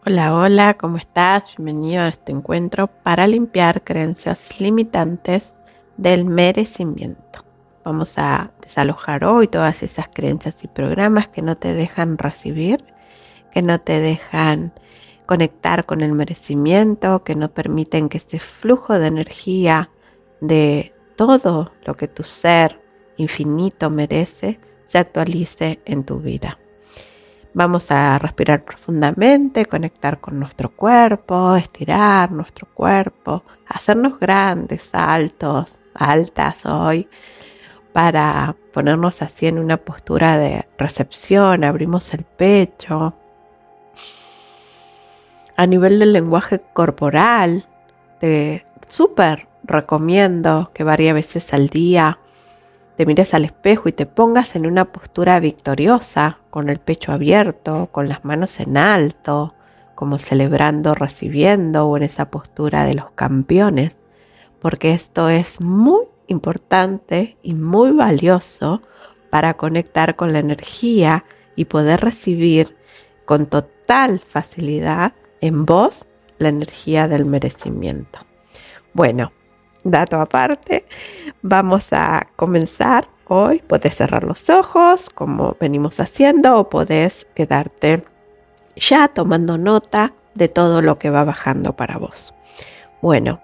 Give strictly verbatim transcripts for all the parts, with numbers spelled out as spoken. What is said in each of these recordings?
Hola, hola, ¿cómo estás? Bienvenido a este encuentro para limpiar creencias limitantes del merecimiento. Vamos a desalojar hoy todas esas creencias y programas que no te dejan recibir, que no te dejan conectar con el merecimiento, que no permiten que este flujo de energía de todo lo que tu ser infinito merece se actualice en tu vida. Vamos a respirar profundamente, conectar con nuestro cuerpo, estirar nuestro cuerpo, hacernos grandes, altos, altas hoy, para ponernos así en una postura de recepción. Abrimos el pecho. A nivel del lenguaje corporal, te súper recomiendo que varias veces al día te mires al espejo y te pongas en una postura victoriosa, con el pecho abierto, con las manos en alto, como celebrando, recibiendo, o en esa postura de los campeones, porque esto es muy importante y muy valioso para conectar con la energía y poder recibir con total facilidad en vos la energía del merecimiento. Bueno, dato aparte, vamos a comenzar hoy. Podés cerrar los ojos como venimos haciendo o podés quedarte ya tomando nota de todo lo que va bajando para vos. Bueno,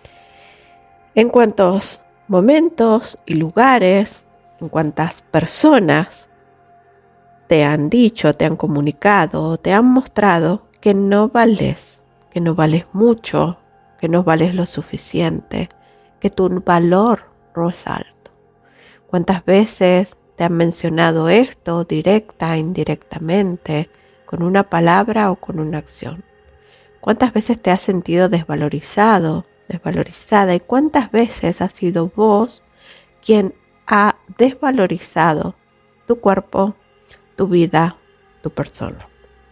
en cuántos momentos y lugares, en cuántas personas te han dicho, te han comunicado, te han mostrado que no vales, que no vales mucho, que no vales lo suficiente, que tu valor no es alto. ¿Cuántas veces te han mencionado esto directa, indirectamente, con una palabra o con una acción? ¿Cuántas veces te has sentido desvalorizado, desvalorizada? ¿Y cuántas veces has sido vos quien ha desvalorizado tu cuerpo, tu vida, tu persona?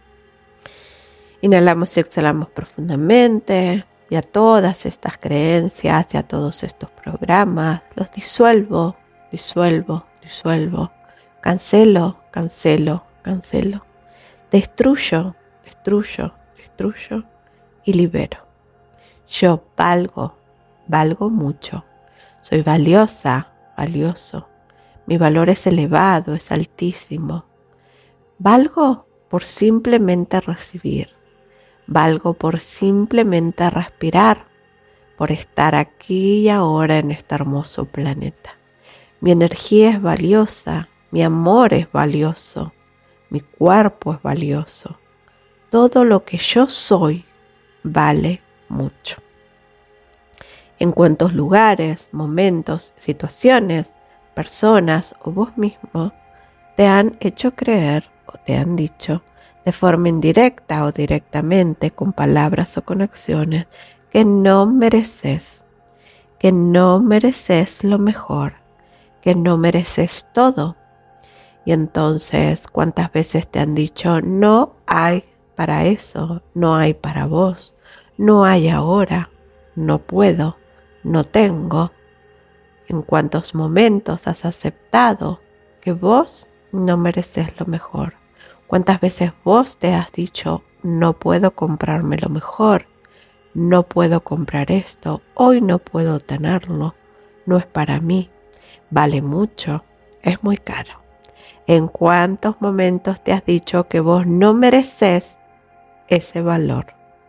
Inhalamos y exhalamos profundamente. Y a todas estas creencias y a todos estos programas los disuelvo, disuelvo, disuelvo, cancelo, cancelo, cancelo, destruyo, destruyo, destruyo y libero. Yo valgo, valgo mucho, soy valiosa, valioso, mi valor es elevado, es altísimo. Valgo por simplemente recibir. Valgo por simplemente respirar, por estar aquí y ahora en este hermoso planeta. Mi energía es valiosa, mi amor es valioso, mi cuerpo es valioso. Todo lo que yo soy vale mucho. En cuántos lugares, momentos, situaciones, personas o vos mismo te han hecho creer o te han dicho de forma indirecta o directamente, con palabras o con acciones, que no mereces, que no mereces lo mejor, que no mereces todo. Y entonces, ¿cuántas veces te han dicho, no hay para eso, no hay para vos, no hay ahora, no puedo, no tengo? ¿En cuántos momentos has aceptado que vos no mereces lo mejor? ¿Cuántas veces vos te has dicho, no puedo comprarme lo mejor, no puedo comprar esto, hoy no puedo tenerlo, no es para mí, vale mucho, es muy caro? ¿En cuántos momentos te has dicho que vos no mereces ese valor?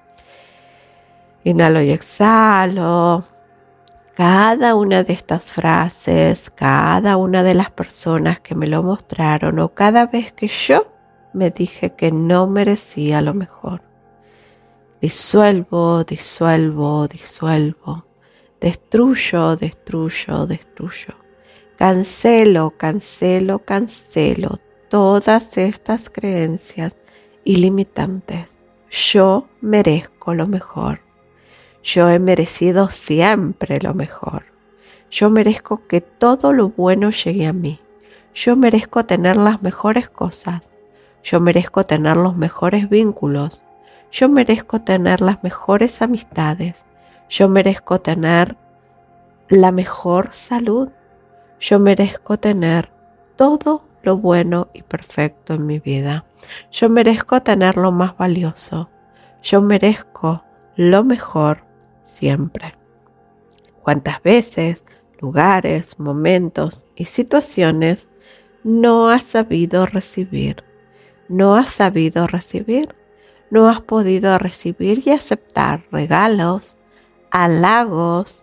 Inhalo y exhalo. Cada una de estas frases, cada una de las personas que me lo mostraron o cada vez que yo me dije que no merecía lo mejor. Disuelvo, disuelvo, disuelvo. Destruyo, destruyo, destruyo. Cancelo, cancelo, cancelo todas estas creencias ilimitantes. Yo merezco lo mejor. Yo he merecido siempre lo mejor. Yo merezco que todo lo bueno llegue a mí. Yo merezco tener las mejores cosas. Yo merezco tener los mejores vínculos. Yo merezco tener las mejores amistades. Yo merezco tener la mejor salud. Yo merezco tener todo lo bueno y perfecto en mi vida. Yo merezco tener lo más valioso. Yo merezco lo mejor siempre. ¿Cuántas veces, lugares, momentos y situaciones no has sabido recibir? No has sabido recibir. No has podido recibir y aceptar regalos, halagos,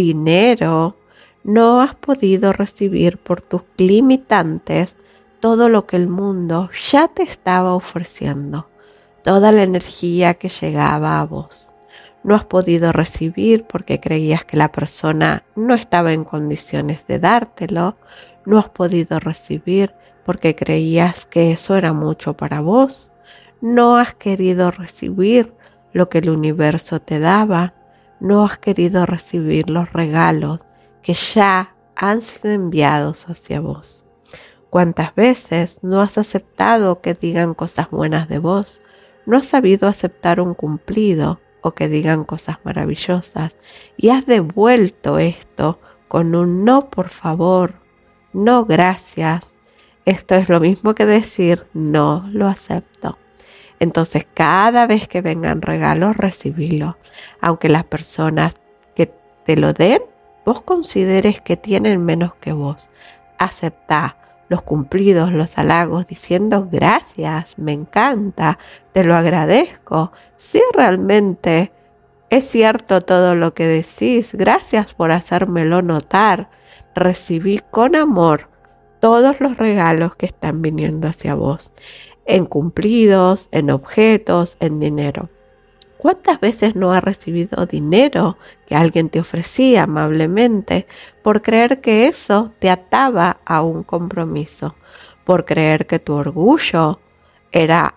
dinero. No has podido recibir por tus limitantes todo lo que el mundo ya te estaba ofreciendo, toda la energía que llegaba a vos. No has podido recibir porque creías que la persona no estaba en condiciones de dártelo. No has podido recibir porque creías que eso era mucho para vos. No has querido recibir lo que el universo te daba. No has querido recibir los regalos que ya han sido enviados hacia vos. ¿Cuántas veces no has aceptado que digan cosas buenas de vos? No has sabido aceptar un cumplido o que digan cosas maravillosas y has devuelto esto con un no, por favor, no, gracias. Esto es lo mismo que decir no lo acepto. Entonces cada vez que vengan regalos, recibilo. Aunque las personas que te lo den, vos consideres que tienen menos que vos. Aceptá los cumplidos, los halagos, diciendo gracias, me encanta, te lo agradezco. Si realmente es cierto todo lo que decís, gracias por hacérmelo notar. Recibí con amor todos los regalos que están viniendo hacia vos, en cumplidos, en objetos, en dinero. ¿Cuántas veces no has recibido dinero que alguien te ofrecía amablemente por creer que eso te ataba a un compromiso? Por creer que tu orgullo era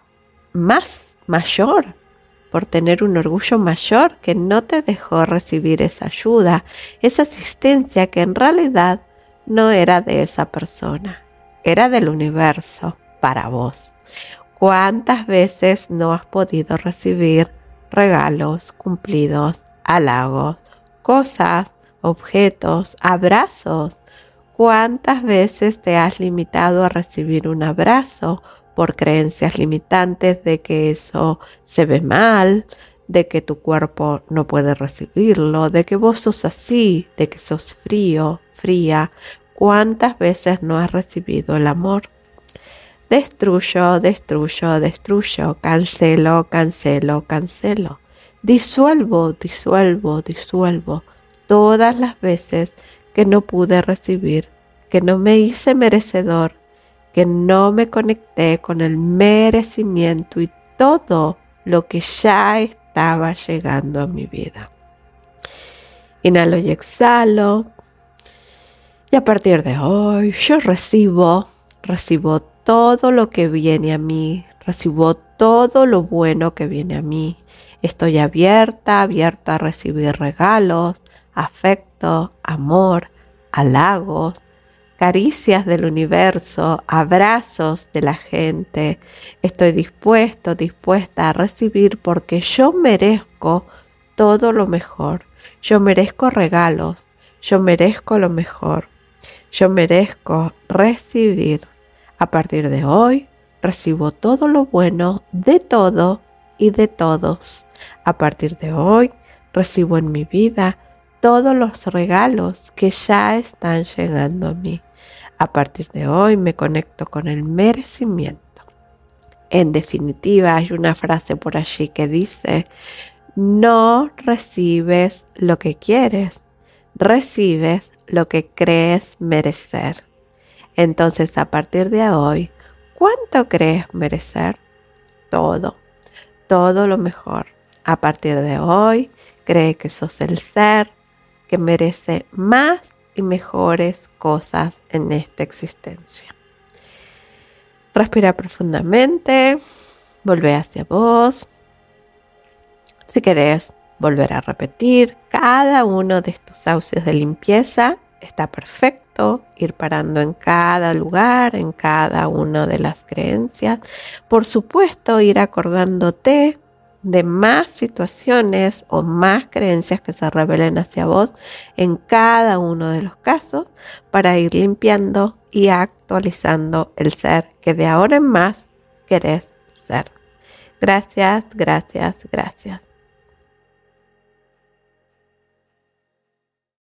más mayor, por tener un orgullo mayor que no te dejó recibir esa ayuda, esa asistencia que en realidad no era de esa persona, era del universo para vos. ¿Cuántas veces no has podido recibir regalos, cumplidos, halagos, cosas, objetos, abrazos? ¿Cuántas veces te has limitado a recibir un abrazo por creencias limitantes de que eso se ve mal, de que tu cuerpo no puede recibirlo, de que vos sos así, de que sos frío, fría? ¿Cuántas veces no has recibido el amor? Destruyo, destruyo, destruyo, cancelo, cancelo, cancelo. Disuelvo, disuelvo, disuelvo todas las veces que no pude recibir, que no me hice merecedor, que no me conecté con el merecimiento y todo lo que ya estaba llegando a mi vida. Inhalo y exhalo. Y a partir de hoy yo recibo, recibo todo lo que viene a mí, recibo todo lo bueno que viene a mí. Estoy abierta, abierta a recibir regalos, afecto, amor, halagos, caricias del universo, abrazos de la gente. Estoy dispuesto, dispuesta a recibir porque yo merezco todo lo mejor. Yo merezco regalos, yo merezco lo mejor. Yo merezco recibir. A partir de hoy, recibo todo lo bueno de todo y de todos. A partir de hoy, recibo en mi vida todos los regalos que ya están llegando a mí. A partir de hoy, me conecto con el merecimiento. En definitiva, hay una frase por allí que dice: no recibes lo que quieres, recibes lo que crees merecer. Entonces, a partir de hoy, ¿cuánto crees merecer? Todo, todo lo mejor. A partir de hoy, cree que sos el ser que merece más y mejores cosas en esta existencia. Respira profundamente, volvé hacia vos. Si querés volver a repetir cada uno de estos audios de limpieza, está perfecto. Ir parando en cada lugar, en cada una de las creencias. Por supuesto, ir acordándote de más situaciones o más creencias que se revelen hacia vos en cada uno de los casos para ir limpiando y actualizando el ser que de ahora en más querés ser. Gracias, gracias, gracias.